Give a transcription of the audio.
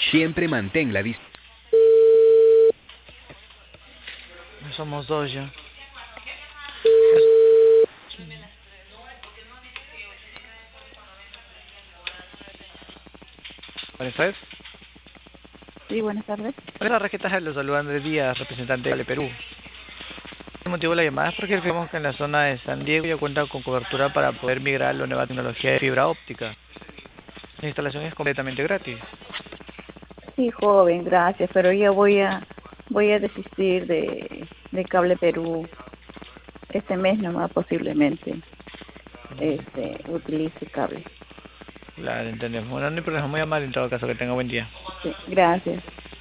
Siempre mantén la distancia. Somos dos ya. Buenas tardes. Sí, buenas tardes. Hola, Raqueta, los saluda Andrés Díaz, representante de Perú. El motivo de la llamada es porque vemos que en la zona de San Diego ya cuenta con cobertura para poder migrar a la nueva tecnología de fibra óptica. La instalación es completamente gratis. Sí, joven, gracias, pero yo voy a desistir de Cable Perú este mes nomás posiblemente. Utilice cable. Claro, entendemos. Bueno, no hay problema, muy amable en todo caso, que tenga buen día. Sí, gracias.